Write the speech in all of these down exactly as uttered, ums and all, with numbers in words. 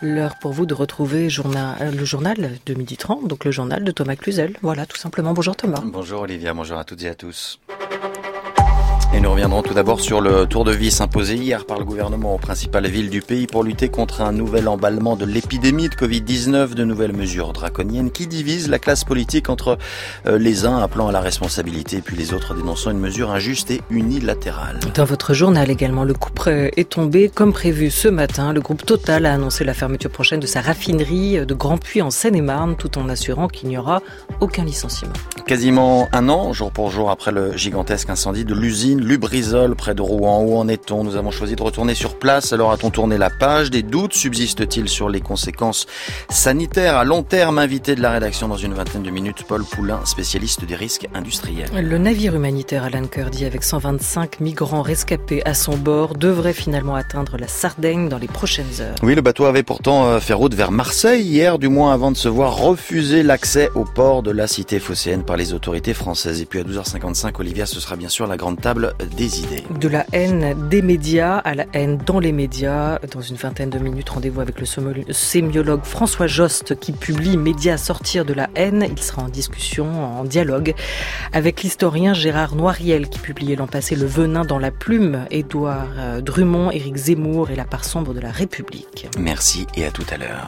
L'heure pour vous de retrouver journal, le journal de midi trente, donc le journal de Thomas Cluzel. Voilà, tout simplement. Bonjour Thomas. Bonjour Olivia, bonjour à toutes et à tous. Et nous reviendrons tout d'abord sur le tour de vis imposé hier par le gouvernement aux principales villes du pays pour lutter contre un nouvel emballement de l'épidémie de covid dix-neuf, de nouvelles mesures draconiennes qui divisent la classe politique entre les uns appelant à la responsabilité et puis les autres dénonçant une mesure injuste et unilatérale. Dans votre journal également, le coup près est tombé. Comme prévu ce matin, le groupe Total a annoncé la fermeture prochaine de sa raffinerie de Grand-Puy en Seine-et-Marne, tout en assurant qu'il n'y aura aucun licenciement. Quasiment un an, jour pour jour, après le gigantesque incendie de l'usine Lubrizol près de Rouen. Où en est-on ? Nous avons choisi de retourner sur place. Alors a-t-on tourné la page ? Des doutes subsistent-ils sur les conséquences sanitaires à long terme ? Invité de la rédaction dans une vingtaine de minutes, Paul Poulain, spécialiste des risques industriels. Le navire humanitaire Alan Kurdi, avec cent vingt-cinq migrants rescapés à son bord, devrait finalement atteindre la Sardaigne dans les prochaines heures. Oui, le bateau avait pourtant fait route vers Marseille hier, du moins avant de se voir refuser l'accès au port de la cité phocéenne par les autorités françaises. Et puis à douze heures cinquante-cinq, Olivia, ce sera bien sûr la grande table des idées. De la haine des médias à la haine dans les médias. Dans une vingtaine de minutes, rendez-vous avec le sémiologue François Jost qui publie Médias sortir de la haine. Il sera en discussion, en dialogue avec l'historien Gérard Noiriel qui publiait l'an passé Le venin dans la plume, Édouard Drummond, Éric Zemmour et la part sombre de la République. Merci et à tout à l'heure.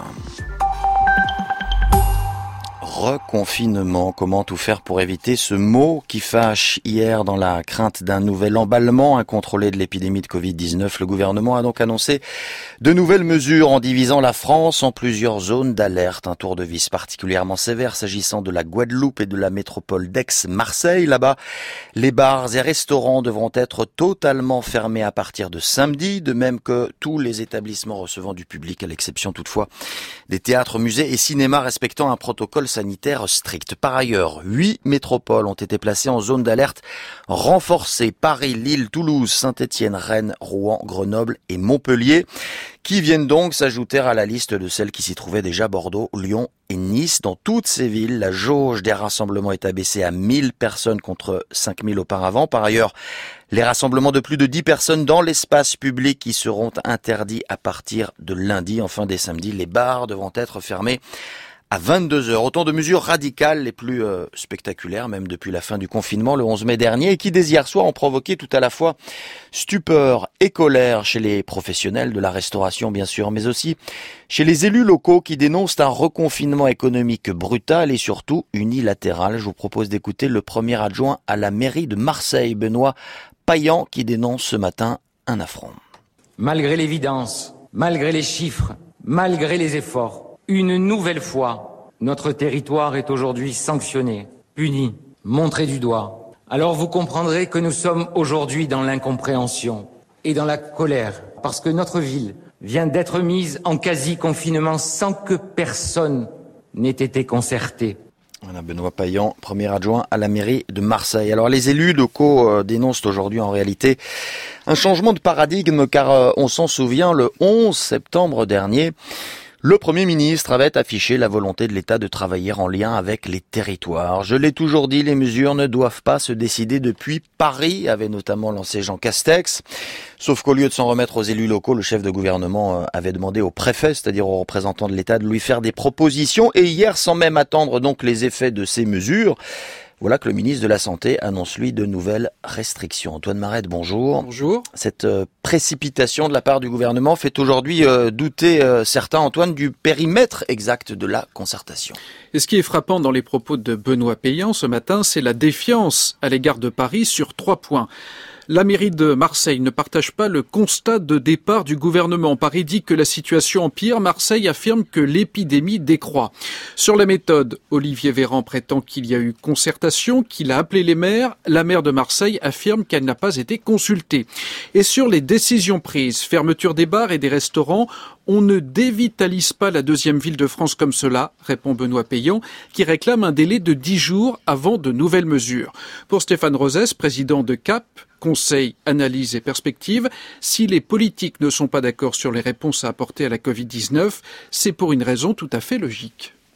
Reconfinement, comment tout faire pour éviter ce mot qui fâche? Hier, dans la crainte d'un nouvel emballement incontrôlé de l'épidémie de covid dix-neuf, le gouvernement a donc annoncé de nouvelles mesures en divisant la France en plusieurs zones d'alerte. Un tour de vis particulièrement sévère s'agissant de la Guadeloupe et de la métropole d'Aix-Marseille. Là-bas, les bars et restaurants devront être totalement fermés à partir de samedi, de même que tous les établissements recevant du public, à l'exception toutefois des théâtres, musées et cinémas respectant un protocole sanitaire strict. Par ailleurs, huit métropoles ont été placées en zone d'alerte renforcée. Paris, Lille, Toulouse, Saint-Étienne, Rennes, Rouen, Grenoble et Montpellier, qui viennent donc s'ajouter à la liste de celles qui s'y trouvaient déjà: Bordeaux, Lyon et Nice. Dans toutes ces villes, la jauge des rassemblements est abaissée à mille personnes contre cinq mille auparavant. Par ailleurs, les rassemblements de plus de dix personnes dans l'espace public qui seront interdits à partir de lundi. Enfin, dès samedi, les bars devront être fermés à vingt-deux heures. Autant de mesures radicales, les plus euh, spectaculaires, même depuis la fin du confinement le onze mai dernier, et qui dès hier soir ont provoqué tout à la fois stupeur et colère chez les professionnels de la restauration, bien sûr, mais aussi chez les élus locaux qui dénoncent un reconfinement économique brutal et surtout unilatéral. Je vous propose d'écouter le premier adjoint à la mairie de Marseille, Benoît Payan, qui dénonce ce matin un affront. Malgré l'évidence, malgré les chiffres, malgré les efforts, une nouvelle fois, notre territoire est aujourd'hui sanctionné, puni, montré du doigt. Alors vous comprendrez que nous sommes aujourd'hui dans l'incompréhension et dans la colère, parce que notre ville vient d'être mise en quasi-confinement sans que personne n'ait été concerté. Voilà, Benoît Payan, premier adjoint à la mairie de Marseille. Alors les élus locaux euh, dénoncent aujourd'hui en réalité un changement de paradigme, car euh, on s'en souvient, le onze septembre dernier, le Premier ministre avait affiché la volonté de l'État de travailler en lien avec les territoires. Je l'ai toujours dit, les mesures ne doivent pas se décider depuis Paris, avait notamment lancé Jean Castex. Sauf qu'au lieu de s'en remettre aux élus locaux, le chef de gouvernement avait demandé au préfet, c'est-à-dire aux représentants de l'État, de lui faire des propositions. Et hier, sans même attendre donc les effets de ces mesures, voilà que le ministre de la Santé annonce, lui, de nouvelles restrictions. Antoine Marette, bonjour. Bonjour. Cette euh, précipitation de la part du gouvernement fait aujourd'hui euh, douter euh, certains, Antoine, du périmètre exact de la concertation. Et ce qui est frappant dans les propos de Benoît Payan ce matin, c'est la défiance à l'égard de Paris sur trois points. La mairie de Marseille ne partage pas le constat de départ du gouvernement. Paris dit que la situation empire. Marseille affirme que l'épidémie décroît. Sur la méthode, Olivier Véran prétend qu'il y a eu concertation, qu'il a appelé les maires. La maire de Marseille affirme qu'elle n'a pas été consultée. Et sur les décisions prises, fermeture des bars et des restaurants, on ne dévitalise pas la deuxième ville de France comme cela, répond Benoît Payan, qui réclame un délai de dix jours avant de nouvelles mesures. Pour Stéphane Rosès, président de C A P, Conseil, analyse et perspective, si les politiques ne sont pas d'accord sur les réponses à apporter à la covid dix-neuf, c'est pour une raison tout à fait logique.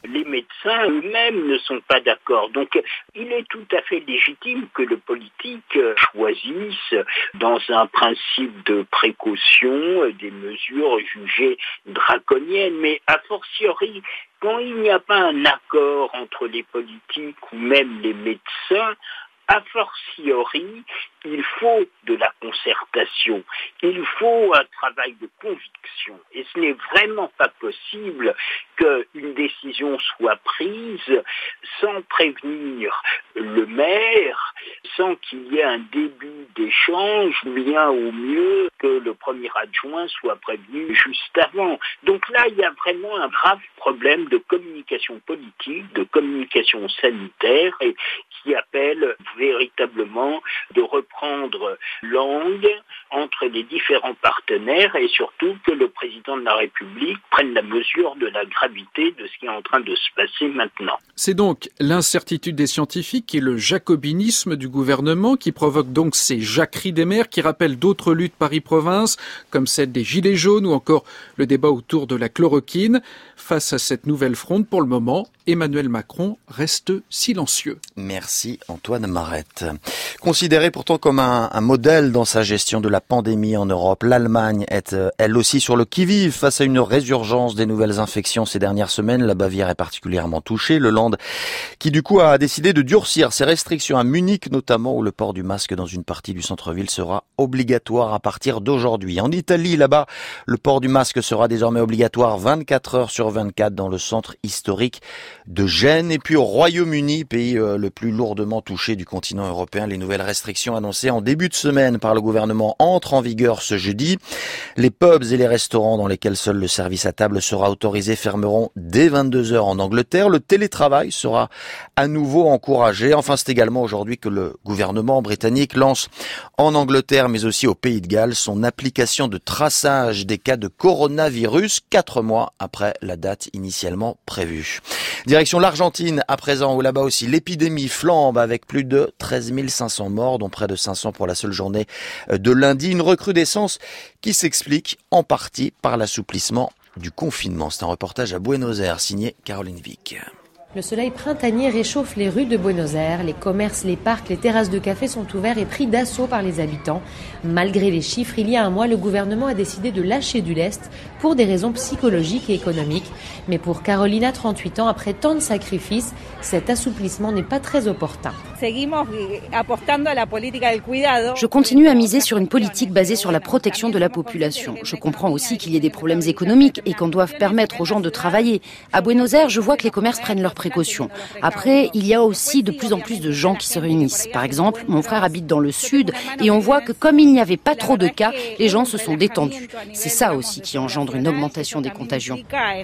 Les médecins eux-mêmes ne sont pas d'accord. Donc, il est tout à fait légitime que le politique choisisse, dans un principe de précaution, des mesures jugées draconiennes. Mais a fortiori, quand il n'y a pas un accord entre les politiques ou même les médecins, a fortiori, il faut de la concertation, il faut un travail de conviction. Et ce n'est vraiment pas possible qu'une décision soit prise sans prévenir le maire, sans qu'il y ait un début d'échange, bien au mieux que le premier adjoint soit prévenu juste avant. Donc là, il y a vraiment un grave problème de communication politique, de communication sanitaire, et qui appelle véritablement de reprendre langue entre les différents partenaires et surtout que le président de la République prenne la mesure de la gravité de ce qui est en train de se passer maintenant. C'est donc l'incertitude des scientifiques et le jacobinisme du gouvernement qui provoque donc ces jacqueries des maires qui rappellent d'autres luttes Paris-Province comme celle des Gilets jaunes ou encore le débat autour de la chloroquine. Face à cette nouvelle fronde, pour le moment, Emmanuel Macron reste silencieux. Merci Antoine Marette. Considéré pourtant comme un, un modèle dans sa gestion de la pandémie en Europe, l'Allemagne est elle aussi sur le qui-vive face à une résurgence des nouvelles infections ces dernières semaines. La Bavière est particulièrement touchée. Le Land qui du coup a décidé de durcir ses restrictions à Munich notamment, où le port du masque dans une partie du centre-ville sera obligatoire à partir d'aujourd'hui. En Italie, là-bas, le port du masque sera désormais obligatoire vingt-quatre heures sur vingt-quatre dans le centre historique de Gênes. Et puis au Royaume-Uni, pays euh, le plus lourdement touché du continent européen, les nouvelles restrictions annoncées en début de semaine par le gouvernement entrent en vigueur ce jeudi. Les pubs et les restaurants dans lesquels seul le service à table sera autorisé fermeront dès vingt-deux heures en Angleterre. Le télétravail sera à nouveau encouragé. Enfin, c'est également aujourd'hui que le gouvernement britannique lance en Angleterre, mais aussi au Pays de Galles, son application de traçage des cas de coronavirus, quatre mois après la date initialement prévue. Direction l'Argentine à présent, où là-bas aussi l'épidémie flambe avec plus de treize mille cinq cents morts, dont près de cinq cents pour la seule journée de lundi. Une recrudescence qui s'explique en partie par l'assouplissement du confinement. C'est un reportage à Buenos Aires signé Caroline Vic. Le soleil printanier réchauffe les rues de Buenos Aires. Les commerces, les parcs, les terrasses de café sont ouverts et pris d'assaut par les habitants. Malgré les chiffres, il y a un mois, le gouvernement a décidé de lâcher du lest pour des raisons psychologiques et économiques. Mais pour Carolina, trente-huit ans, après tant de sacrifices, cet assouplissement n'est pas très opportun. Je continue à miser sur une politique basée sur la protection de la population. Je comprends aussi qu'il y ait des problèmes économiques et qu'on doive permettre aux gens de travailler. À Buenos Aires, je vois que les commerces prennent leurs précautions. Après, il y a aussi de plus en plus de gens qui se réunissent. Par exemple, mon frère habite dans le sud et on voit que comme il n'y avait pas trop de cas, les gens se sont détendus. C'est ça aussi qui engendre une augmentation des contagions.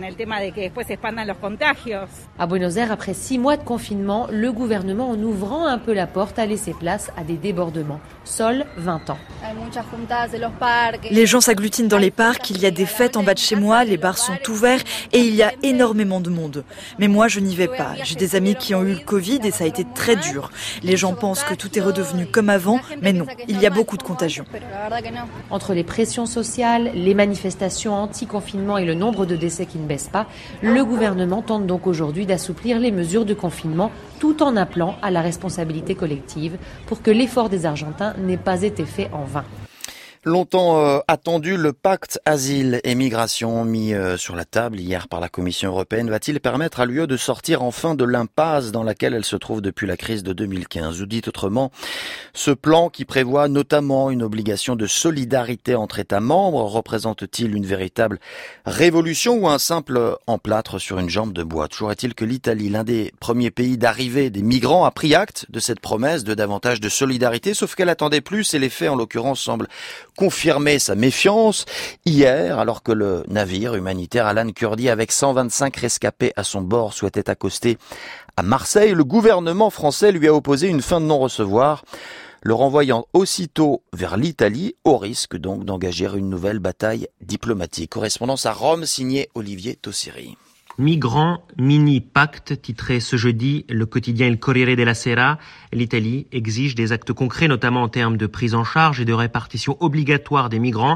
À Buenos Aires, après six mois de confinement, le gouvernement, en ouvrant un peu la porte, a laissé place à des débordements. Sol, vingt ans. Les gens s'agglutinent dans les parcs, il y a des fêtes en bas de chez moi, les bars sont ouverts et il y a énormément de monde. Mais moi, je n'y vais pas. J'ai des amis qui ont eu le Covid et ça a été très dur. Les gens pensent que tout est redevenu comme avant, mais non, il y a beaucoup de contagions. Entre les pressions sociales, les manifestations anti-confinement et le nombre de décès qui ne baisse pas, le gouvernement tente donc aujourd'hui d'assouplir les mesures de confinement tout en appelant à la responsabilité collective pour que l'effort des Argentins n'ait pas été fait en vain. Longtemps euh, attendu, le pacte asile et migration mis euh, sur la table hier par la Commission européenne va-t-il permettre à l'U E de sortir enfin de l'impasse dans laquelle elle se trouve depuis la crise de deux mille quinze? Ou dit autrement, ce plan qui prévoit notamment une obligation de solidarité entre États membres représente-t-il une véritable révolution ou un simple emplâtre sur une jambe de bois? Toujours est-il que l'Italie, l'un des premiers pays d'arrivée des migrants, a pris acte de cette promesse de davantage de solidarité, sauf qu'elle attendait plus et les faits en l'occurrence semblent confirmer sa méfiance. Hier, alors que le navire humanitaire Alan Kurdi avec cent vingt-cinq rescapés à son bord souhaitait accoster à Marseille, le gouvernement français lui a opposé une fin de non-recevoir, le renvoyant aussitôt vers l'Italie, au risque donc d'engager une nouvelle bataille diplomatique. Correspondance à Rome signée Olivier Tossiri. Migrants, mini-pacte, titré ce jeudi le quotidien Il Corriere della Sera. L'Italie exige des actes concrets, notamment en termes de prise en charge et de répartition obligatoire des migrants.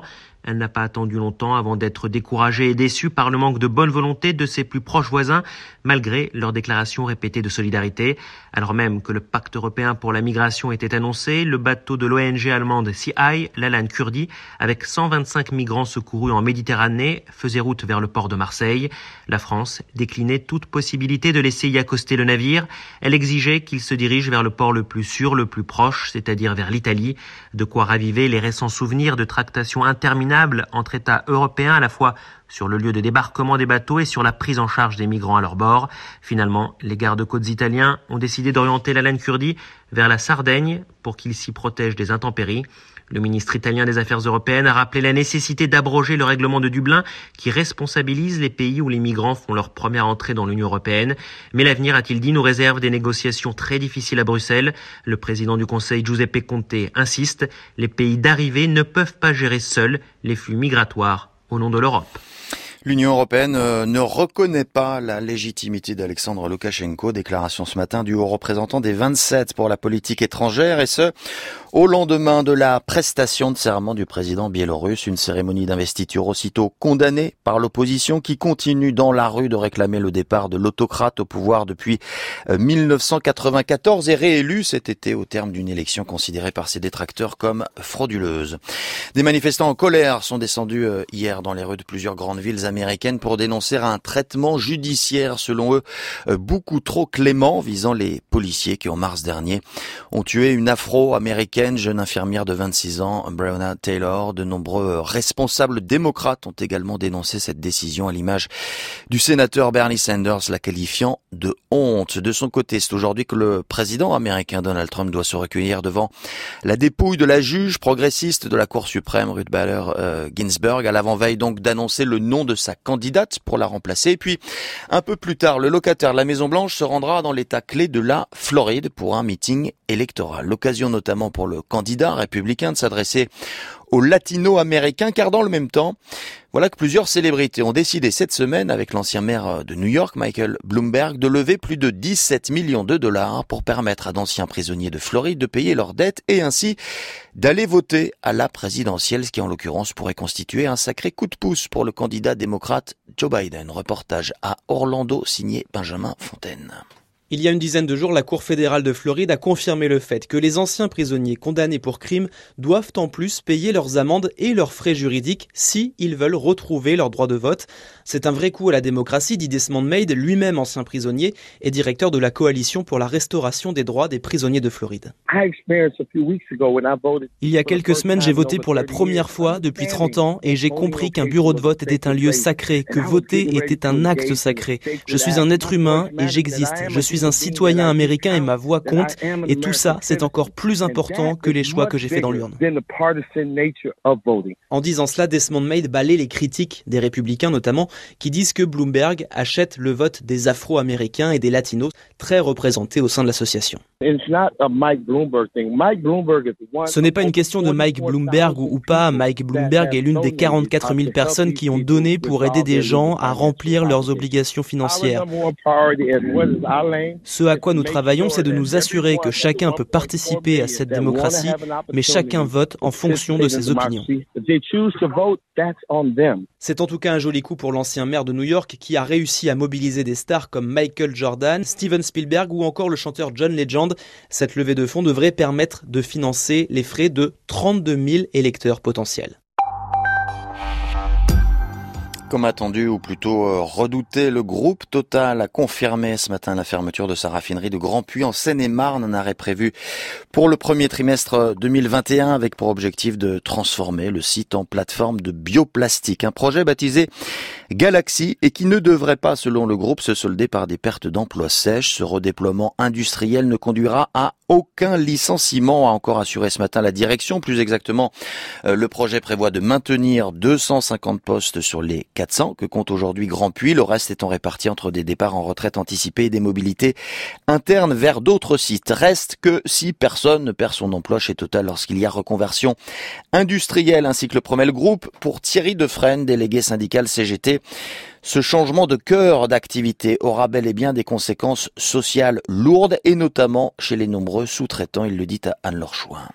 Elle n'a pas attendu longtemps avant d'être découragée et déçue par le manque de bonne volonté de ses plus proches voisins, malgré leurs déclarations répétées de solidarité. Alors même que le pacte européen pour la migration était annoncé, le bateau de l'O N G allemande Sea Eye, l'Alan Kurdi, avec cent vingt-cinq migrants secourus en Méditerranée, faisait route vers le port de Marseille. La France déclinait toute possibilité de laisser y accoster le navire. Elle exigeait qu'il se dirige vers le port le plus sûr, le plus proche, c'est-à-dire vers l'Italie, de quoi raviver les récents souvenirs de tractations interminables entre États européens à la fois sur le lieu de débarquement des bateaux et sur la prise en charge des migrants à leur bord. Finalement, les gardes-côtes italiens ont décidé d'orienter l'Alan Kurdi vers la Sardaigne pour qu'il s'y protège des intempéries. Le ministre italien des Affaires européennes a rappelé la nécessité d'abroger le règlement de Dublin qui responsabilise les pays où les migrants font leur première entrée dans l'Union européenne. Mais l'avenir, a-t-il dit, nous réserve des négociations très difficiles à Bruxelles. Le président du Conseil, Giuseppe Conte, insiste. Les pays d'arrivée ne peuvent pas gérer seuls les flux migratoires au nom de l'Europe. L'Union européenne ne reconnaît pas la légitimité d'Alexandre Loukachenko. Déclaration ce matin du haut représentant des vingt-sept pour la politique étrangère, et ce, au lendemain de la prestation de serment du président biélorusse. Une cérémonie d'investiture aussitôt condamnée par l'opposition qui continue dans la rue de réclamer le départ de l'autocrate au pouvoir depuis mille neuf cent quatre-vingt-quatorze et réélu cet été au terme d'une élection considérée par ses détracteurs comme frauduleuse. Des manifestants en colère sont descendus hier dans les rues de plusieurs grandes villes américaine pour dénoncer un traitement judiciaire, selon eux, beaucoup trop clément visant les policiers qui, en mars dernier, ont tué une afro-américaine, jeune infirmière de vingt-six ans, Breonna Taylor. De nombreux responsables démocrates ont également dénoncé cette décision, à l'image du sénateur Bernie Sanders, la qualifiant de honte. De son côté, c'est aujourd'hui que le président américain Donald Trump doit se recueillir devant la dépouille de la juge progressiste de la Cour suprême, Ruth Bader euh, Ginsburg, à l'avant-veille donc d'annoncer le nom de sa candidate pour la remplacer. Et puis, un peu plus tard, le locataire de la Maison-Blanche se rendra dans l'état clé de la Floride pour un meeting électoral. L'occasion notamment pour le candidat républicain de s'adresser aux latino-américains, car dans le même temps, voilà que plusieurs célébrités ont décidé cette semaine, avec l'ancien maire de New York, Michael Bloomberg, de lever plus de dix-sept millions de dollars pour permettre à d'anciens prisonniers de Floride de payer leurs dettes et ainsi d'aller voter à la présidentielle, ce qui en l'occurrence pourrait constituer un sacré coup de pouce pour le candidat démocrate Joe Biden. Reportage à Orlando, signé Benjamin Fontaine. Il y a une dizaine de jours, la Cour fédérale de Floride a confirmé le fait que les anciens prisonniers condamnés pour crime doivent en plus payer leurs amendes et leurs frais juridiques si ils veulent retrouver leur droit de vote. C'est un vrai coup à la démocratie, dit Desmond Maid, lui-même ancien prisonnier et directeur de la coalition pour la restauration des droits des prisonniers de Floride. Il y a quelques semaines, j'ai voté pour la première fois depuis trente ans et j'ai compris qu'un bureau de vote était un lieu sacré, que voter était un acte sacré. Je suis un être humain et j'existe. Je suis un citoyen américain et ma voix compte. Et tout ça, c'est encore plus important que les choix que j'ai faits dans l'urne. En disant cela, Desmond Maid balaie les critiques des républicains notamment, qui disent que Bloomberg achète le vote des Afro-Américains et des Latinos, très représentés au sein de l'association. Ce n'est pas une question de Mike Bloomberg ou pas. Mike Bloomberg est l'une des quarante-quatre mille personnes qui ont donné pour aider des gens à remplir leurs obligations financières. Ce à quoi nous travaillons, c'est de nous assurer que chacun peut participer à cette démocratie, mais chacun vote en fonction de ses opinions. C'est en tout cas un joli coup pour l'ancien maire de New York qui a réussi à mobiliser des stars comme Michael Jordan, Steven Spielberg ou encore le chanteur John Legend. Cette levée de fonds devrait permettre de financer les frais de trente-deux mille électeurs potentiels. Comme attendu, ou plutôt redouté, le groupe Total a confirmé ce matin la fermeture de sa raffinerie de Grand-Puy en Seine-et-Marne, un arrêt prévu pour le premier trimestre deux mille vingt et un avec pour objectif de transformer le site en plateforme de bioplastique. Un projet baptisé Galaxy et qui ne devrait pas, selon le groupe, se solder par des pertes d'emplois sèches. Ce redéploiement industriel ne conduira à aucun licenciement, a encore assuré ce matin la direction. Plus exactement, euh, le projet prévoit de maintenir deux cent cinquante postes sur les quatre cents que compte aujourd'hui Grand-Puy, le reste étant réparti entre des départs en retraite anticipée et des mobilités internes vers d'autres sites. Reste que si personne ne perd son emploi chez Total lorsqu'il y a reconversion industrielle, ainsi que le promet le groupe. Pour Thierry Defresne, délégué syndical C G T, ce changement de cœur d'activité aura bel et bien des conséquences sociales lourdes et notamment chez les nombreux sous-traitants, il le dit à Anne-Laure Chouin.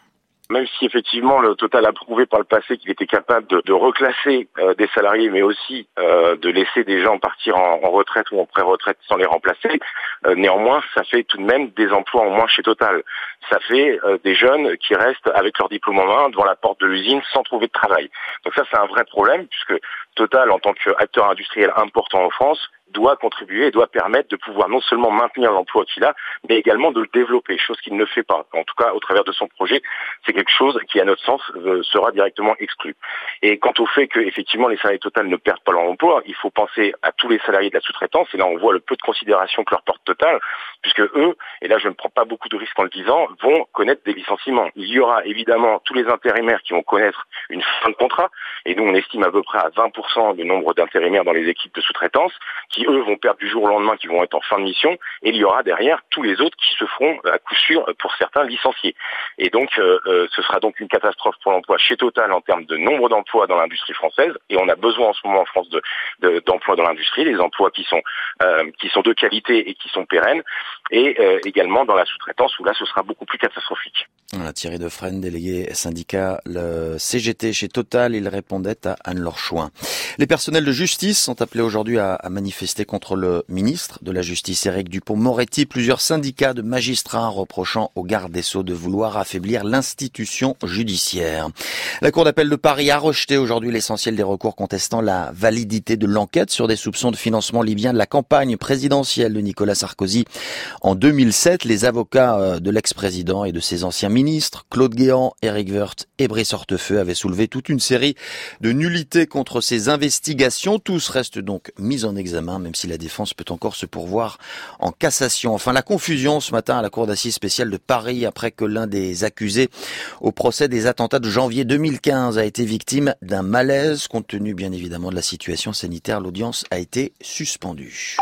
Même si effectivement le Total a prouvé par le passé qu'il était capable de, de reclasser euh, des salariés, mais aussi euh, de laisser des gens partir en, en retraite ou en pré-retraite sans les remplacer, euh, néanmoins ça fait tout de même des emplois en moins chez Total. Ça fait euh, des jeunes qui restent avec leur diplôme en main devant la porte de l'usine sans trouver de travail. Donc ça c'est un vrai problème puisque Total en tant qu'acteur industriel important en France doit contribuer et doit permettre de pouvoir non seulement maintenir l'emploi qu'il a, mais également de le développer, chose qu'il ne fait pas. En tout cas, au travers de son projet, c'est quelque chose qui, à notre sens, euh, sera directement exclu. Et quant au fait que, effectivement, les salariés Total ne perdent pas leur emploi, il faut penser à tous les salariés de la sous-traitance, et là, on voit le peu de considération que leur porte Total, puisque eux, et là, je ne prends pas beaucoup de risques en le disant, vont connaître des licenciements. Il y aura évidemment tous les intérimaires qui vont connaître une fin de contrat, et nous, on estime à peu près à vingt pour cent le nombre d'intérimaires dans les équipes de sous-traitance, qui eux vont perdre du jour au lendemain, qui vont être en fin de mission, et il y aura derrière tous les autres qui se feront à coup sûr pour certains licenciés. Et donc euh, euh, ce sera donc une catastrophe pour l'emploi chez Total en termes de nombre d'emplois dans l'industrie française, et on a besoin en ce moment en France de, de, d'emplois dans l'industrie, des emplois qui sont euh, qui sont de qualité et qui sont pérennes, et euh, également dans la sous-traitance où là ce sera beaucoup plus catastrophique. Voilà, Thierry Defresne, délégué syndicat le C G T chez Total, il répondait à Anne-Laure Chouin. Les personnels de justice sont appelés aujourd'hui à, à manifester contre le ministre de la Justice, Éric Dupond-Moretti. Plusieurs syndicats de magistrats reprochant au garde des Sceaux de vouloir affaiblir l'institution judiciaire. La Cour d'appel de Paris a rejeté aujourd'hui l'essentiel des recours contestant la validité de l'enquête sur des soupçons de financement libyen de la campagne présidentielle de Nicolas Sarkozy en deux mille sept. Les avocats de l'ex-président et de ses anciens ministres, Claude Guéant, Éric Woerth et Brice Hortefeux, avaient soulevé toute une série de nullités contre ces investigations. Tous restent donc mis en examen, même si la défense peut encore se pourvoir en cassation. Enfin, la confusion ce matin à la Cour d'assises spéciale de Paris après que l'un des accusés au procès des attentats de janvier deux mille quinze a été victime d'un malaise. Compte tenu bien évidemment de la situation sanitaire, l'audience a été suspendue.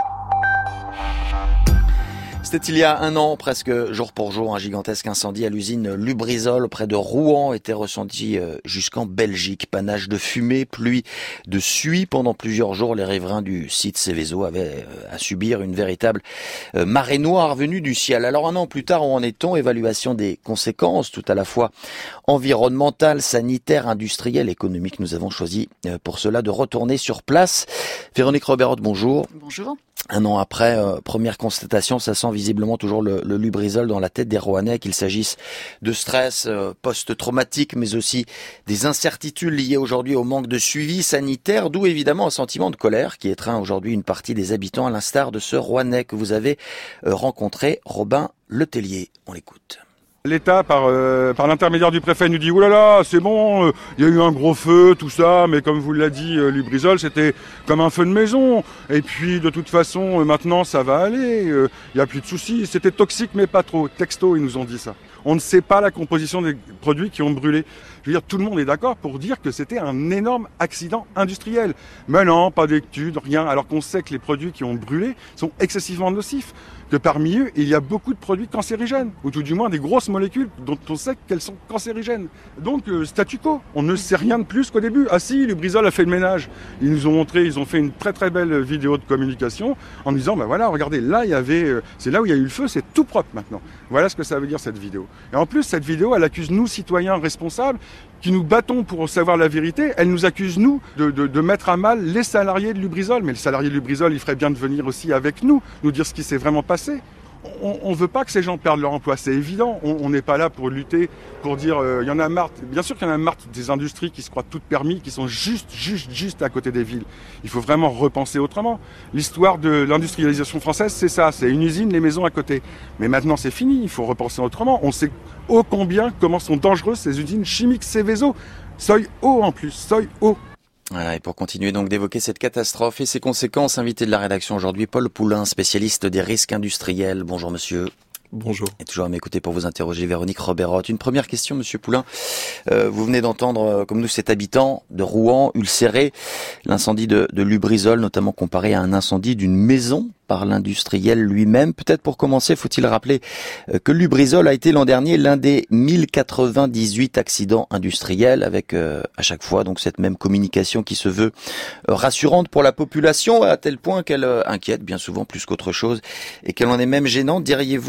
C'était il y a un an, presque jour pour jour, un gigantesque incendie à l'usine Lubrizol près de Rouen était ressenti jusqu'en Belgique. Panache de fumée, pluie de suie. Pendant plusieurs jours, les riverains du site Seveso avaient à subir une véritable marée noire venue du ciel. Alors un an plus tard, où en est-on? Évaluation des conséquences, tout à la fois environnementales, sanitaires, industrielles, économiques. Nous avons choisi pour cela de retourner sur place. Véronique Roberot, bonjour. Bonjour. Un an après, euh, première constatation, ça sent visiblement toujours le, le Lubrizol dans la tête des Rouennais, qu'il s'agisse de stress euh, post-traumatique, mais aussi des incertitudes liées aujourd'hui au manque de suivi sanitaire, d'où évidemment un sentiment de colère qui étreint aujourd'hui une partie des habitants, à l'instar de ce Rouennais que vous avez euh, rencontré, Robin Letellier. On l'écoute. L'État, par, euh, par l'intermédiaire du préfet, nous dit « Ouh là là, c'est bon, il euh, y a eu un gros feu, tout ça, mais comme vous l'a dit, euh, Lubrizol, c'était comme un feu de maison. Et puis, de toute façon, euh, maintenant, ça va aller, il euh, n'y a plus de soucis. C'était toxique, mais pas trop. Texto, ils nous ont dit ça. On ne sait pas la composition des produits qui ont brûlé. Je veux dire, tout le monde est d'accord pour dire que c'était un énorme accident industriel. Mais non, pas d'études, rien, alors qu'on sait que les produits qui ont brûlé sont excessivement nocifs. Que parmi eux, il y a beaucoup de produits cancérigènes, ou tout du moins des grosses molécules dont on sait qu'elles sont cancérigènes. Donc, euh, statu quo, on ne sait rien de plus qu'au début. Ah si, Lubrizol a fait le ménage. Ils nous ont montré, ils ont fait une très très belle vidéo de communication en nous disant, ben voilà, regardez, là il y avait, euh, c'est là où il y a eu le feu, c'est tout propre maintenant. Voilà ce que ça veut dire cette vidéo. Et en plus, cette vidéo, elle accuse nous, citoyens responsables, qui nous battons pour savoir la vérité, elle nous accuse, nous, de, de, de mettre à mal les salariés de Lubrizol. Mais les salariés de Lubrizol, il ferait bien de venir aussi avec nous, nous dire ce qui s'est vraiment passé. On ne veut pas que ces gens perdent leur emploi, c'est évident. On n'est pas là pour lutter, pour dire il euh, y en a marre. Bien sûr qu'il y en a marre des industries qui se croient toutes permis, qui sont juste, juste, juste à côté des villes. Il faut vraiment repenser autrement. L'histoire de l'industrialisation française, c'est ça, c'est une usine, les maisons à côté. Mais maintenant, c'est fini, il faut repenser autrement. On sait ô combien, comment sont dangereuses ces usines chimiques Seveso. Seuil haut en plus, seuil haut. Voilà, et pour continuer donc d'évoquer cette catastrophe et ses conséquences, invité de la rédaction aujourd'hui, Paul Poulain, spécialiste des risques industriels. Bonjour monsieur. Bonjour. Et toujours à m'écouter pour vous interroger, Véronique Roberot. Une première question, monsieur Poulain. Euh, vous venez d'entendre, euh, comme nous, cet habitant de Rouen, ulcéré, l'incendie de, de Lubrizol, notamment comparé à un incendie d'une maison par l'industriel lui-même. Peut-être pour commencer, faut-il rappeler euh, que Lubrizol a été l'an dernier l'un des mille quatre-vingt-dix-huit accidents industriels, avec euh, à chaque fois donc cette même communication qui se veut euh, rassurante pour la population, à tel point qu'elle euh, inquiète bien souvent plus qu'autre chose, et qu'elle en est même gênante. Diriez-vous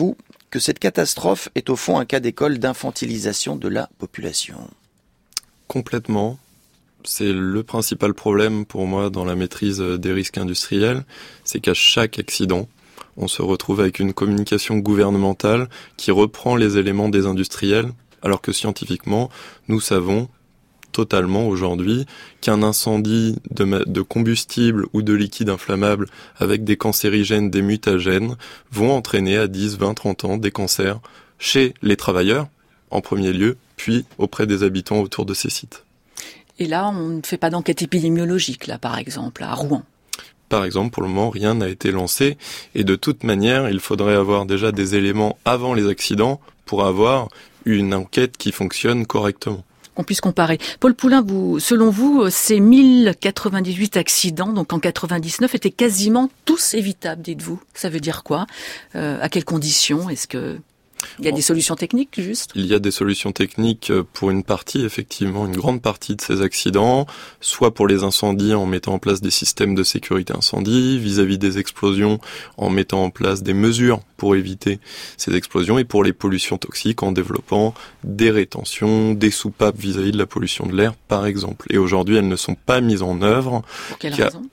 que cette catastrophe est au fond un cas d'école d'infantilisation de la population. Complètement. C'est le principal problème pour moi dans la maîtrise des risques industriels, c'est qu'à chaque accident, on se retrouve avec une communication gouvernementale qui reprend les éléments des industriels, alors que scientifiquement, nous savons totalement aujourd'hui qu'un incendie de, ma- de combustible ou de liquide inflammable avec des cancérigènes, des mutagènes, vont entraîner à dix, vingt, trente ans des cancers chez les travailleurs, en premier lieu, puis auprès des habitants autour de ces sites. Et là, on ne fait pas d'enquête épidémiologique, là, par exemple, à Rouen. Par exemple, pour le moment, rien n'a été lancé. Et de toute manière, il faudrait avoir déjà des éléments avant les accidents pour avoir une enquête qui fonctionne correctement. Qu'on puisse comparer. Paul Poulain, vous, selon vous, ces mille quatre-vingt-dix-huit accidents, donc en quatre-vingt-dix-neuf, étaient quasiment tous évitables, dites-vous. Ça veut dire quoi ? euh, À quelles conditions ? Est-ce que il y a des solutions techniques, juste ? Il y a des solutions techniques pour une partie, effectivement, une grande partie de ces accidents, soit pour les incendies en mettant en place des systèmes de sécurité incendie, vis-à-vis des explosions en mettant en place des mesures pour éviter ces explosions, et pour les pollutions toxiques en développant des rétentions, des soupapes vis-à-vis de la pollution de l'air, par exemple. Et aujourd'hui, elles ne sont pas mises en œuvre. Pour quelle car, raison ?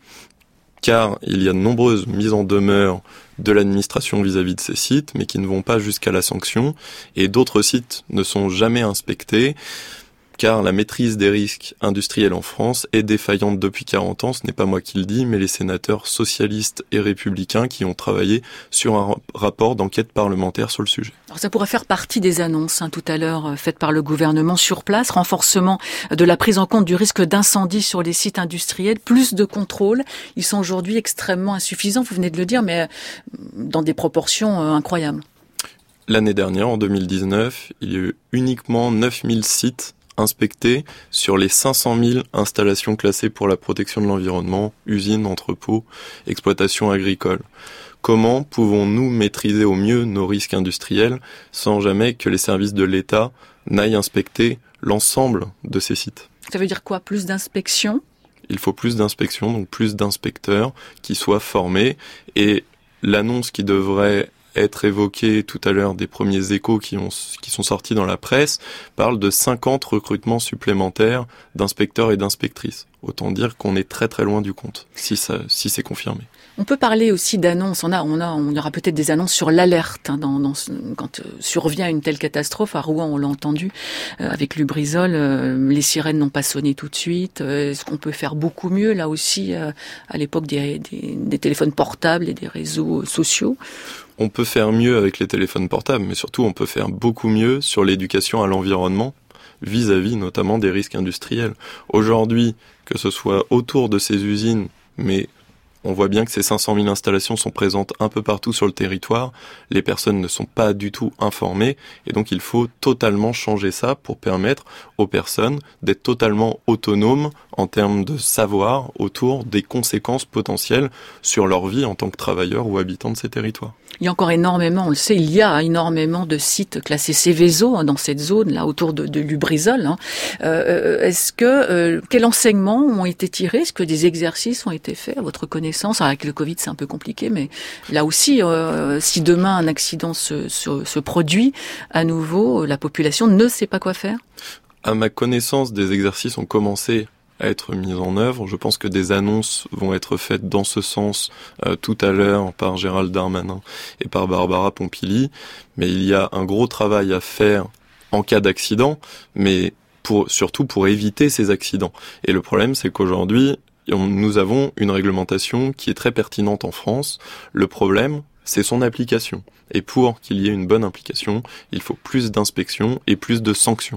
Car il y a de nombreuses mises en demeure de l'administration vis-à-vis de ces sites, mais qui ne vont pas jusqu'à la sanction, et d'autres sites ne sont jamais inspectés, car la maîtrise des risques industriels en France est défaillante depuis quarante ans. Ce n'est pas moi qui le dis, mais les sénateurs socialistes et républicains qui ont travaillé sur un rapport d'enquête parlementaire sur le sujet. Alors ça pourrait faire partie des annonces hein, tout à l'heure euh, faites par le gouvernement sur place, renforcement de la prise en compte du risque d'incendie sur les sites industriels, plus de contrôles. Ils sont aujourd'hui extrêmement insuffisants, vous venez de le dire, mais euh, dans des proportions euh, incroyables. L'année dernière, en deux mille dix-neuf, il y a eu uniquement neuf mille sites inspectés sur les cinq cent mille installations classées pour la protection de l'environnement, usines, entrepôts, exploitations agricoles. Comment pouvons-nous maîtriser au mieux nos risques industriels sans jamais que les services de l'État n'aillent inspecter l'ensemble de ces sites ? Ça veut dire quoi ? Plus d'inspections ? Il faut plus d'inspections, donc plus d'inspecteurs qui soient formés, et l'annonce qui devrait être évoqué tout à l'heure des premiers échos qui, ont, qui sont sortis dans la presse, parle de cinquante recrutements supplémentaires d'inspecteurs et d'inspectrices. Autant dire qu'on est très très loin du compte, si, ça, si c'est confirmé. On peut parler aussi d'annonces. On a, on a, on aura peut-être des annonces sur l'alerte hein, dans, dans, quand euh, survient une telle catastrophe. À Rouen, on l'a entendu euh, avec Lubrizol, euh, les sirènes n'ont pas sonné tout de suite. Euh, est-ce qu'on peut faire beaucoup mieux là aussi euh, à l'époque des, des, des téléphones portables et des réseaux sociaux ? On peut faire mieux avec les téléphones portables, mais surtout on peut faire beaucoup mieux sur l'éducation à l'environnement, vis-à-vis notamment des risques industriels. Aujourd'hui, que ce soit autour de ces usines, mais on voit bien que ces cinq cent mille installations sont présentes un peu partout sur le territoire. Les personnes ne sont pas du tout informées, et donc il faut totalement changer ça pour permettre aux personnes d'être totalement autonomes en termes de savoir autour des conséquences potentielles sur leur vie en tant que travailleurs ou habitants de ces territoires. Il y a encore énormément, on le sait, il y a énormément de sites classés Seveso hein, dans cette zone là autour de, de Lubrizol. Hein. Euh, est-ce que euh, quels enseignements ont été tirés ? Est-ce que des exercices ont été faits à votre connaissance ? Alors, avec le Covid, c'est un peu compliqué, mais là aussi, euh, si demain un accident se, se, se produit, à nouveau, la population ne sait pas quoi faire ? À ma connaissance, des exercices ont commencé à être mis en œuvre. Je pense que des annonces vont être faites dans ce sens euh, tout à l'heure par Gérald Darmanin et par Barbara Pompili. Mais il y a un gros travail à faire en cas d'accident, mais pour, surtout pour éviter ces accidents. Et le problème, c'est qu'aujourd'hui, nous avons une réglementation qui est très pertinente en France. Le problème, c'est son application. Et pour qu'il y ait une bonne application, il faut plus d'inspections et plus de sanctions.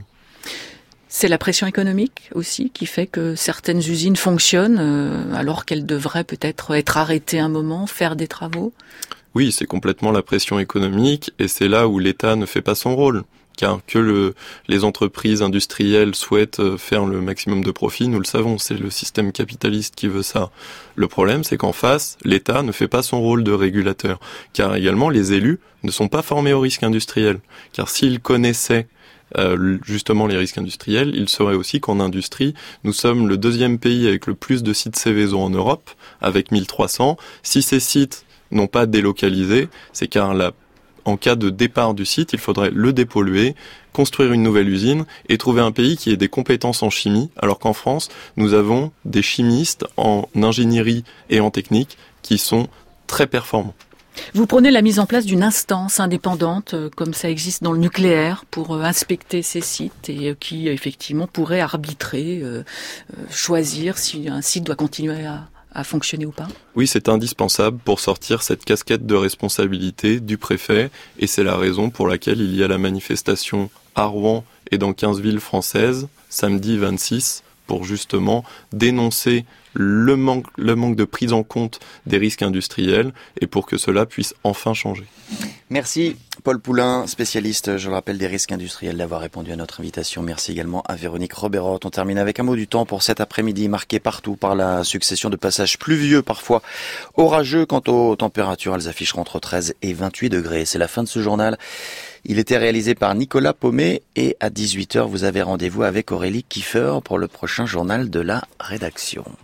C'est la pression économique aussi qui fait que certaines usines fonctionnent euh, alors qu'elles devraient peut-être être arrêtées un moment, faire des travaux. Oui, c'est complètement la pression économique, et c'est là où l'État ne fait pas son rôle. Car que le, les entreprises industrielles souhaitent faire le maximum de profit, nous le savons, c'est le système capitaliste qui veut ça. Le problème, c'est qu'en face, l'État ne fait pas son rôle de régulateur. Car également, les élus ne sont pas formés au risque industriel. Car s'ils connaissaient Euh, justement les risques industriels, il serait aussi qu'en industrie, nous sommes le deuxième pays avec le plus de sites Seveso en Europe, avec mille trois cents. Si ces sites n'ont pas délocalisé, c'est car la en cas de départ du site, il faudrait le dépolluer, construire une nouvelle usine et trouver un pays qui ait des compétences en chimie, alors qu'en France, nous avons des chimistes en ingénierie et en technique qui sont très performants. Vous prenez la mise en place d'une instance indépendante, euh, comme ça existe dans le nucléaire, pour euh, inspecter ces sites et euh, qui, effectivement, pourrait arbitrer, euh, euh, choisir si un site doit continuer à, à fonctionner ou pas ? Oui, c'est indispensable pour sortir cette casquette de responsabilité du préfet et c'est la raison pour laquelle il y a la manifestation à Rouen et dans quinze villes françaises, samedi vingt-six, pour justement dénoncer le manque, le manque de prise en compte des risques industriels et pour que cela puisse enfin changer. Merci Paul Poulain, spécialiste, je le rappelle, des risques industriels, d'avoir répondu à notre invitation. Merci également à Véronique Roberot. On termine avec un mot du temps pour cet après-midi marqué partout par la succession de passages pluvieux, parfois orageux. Quant aux températures, elles afficheront entre treize et vingt-huit degrés. C'est la fin de ce journal. Il était réalisé par Nicolas Paumet et à dix-huit heures, vous avez rendez-vous avec Aurélie Kiefer pour le prochain journal de la rédaction.